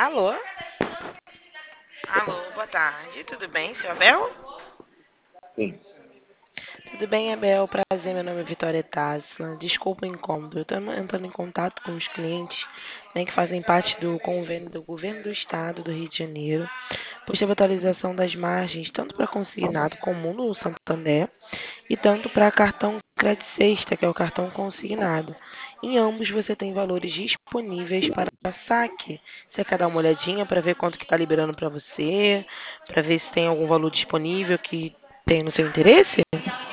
Alô? Alô, boa tarde. Tudo bem, seu Abel? Sim. Tudo bem, Abel? Prazer, meu nome é Vitória Tássila. Desculpa o incômodo. Eu estou entrando em contato com os clientes, né, que fazem parte do convênio do Governo do Estado do Rio de Janeiro, pois teve atualização das margens, tanto para consignado comum no Santander, e tanto para cartão crédito sexta, que é o cartão consignado. Em ambos você tem valores disponíveis para saque. Você quer dar uma olhadinha para ver quanto que está liberando para você, para ver se tem algum valor disponível que tem no seu interesse?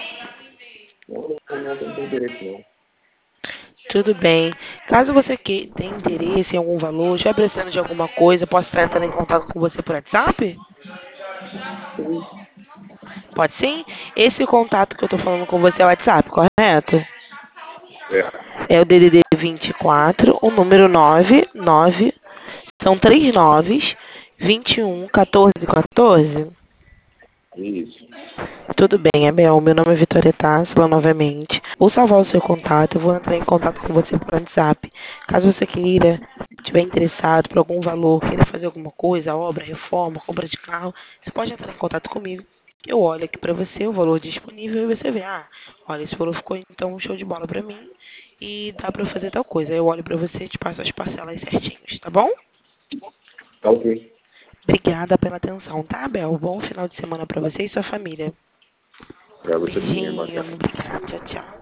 Não tem interesse, não. Tudo bem. Caso você tenha interesse em algum valor, estiver precisando de alguma coisa, posso estar entrando em contato com você por WhatsApp? Sim. Pode sim? Esse contato que eu estou falando com você é o WhatsApp, correto? É. É o DDD 24, o número 99, são três noves, 21 14 14. Isso. Tudo bem, Abel. Meu nome é Vitória Tássila, novamente. Vou salvar o seu contato, eu vou entrar em contato com você por WhatsApp. Caso você queira, estiver interessado por algum valor, queira fazer alguma coisa, obra, reforma, compra de carro, você pode entrar em contato comigo. Eu olho aqui pra você o valor disponível e você vê, olha, esse valor ficou então um show de bola pra mim e dá pra eu fazer tal coisa. Eu olho pra você e te passo as parcelas certinhas, tá bom? Tá ok. Obrigada pela atenção, tá, Abel? Bom final de semana pra você e sua família. Pra você também, irmã. Beijinho, obrigada, tchau, tchau.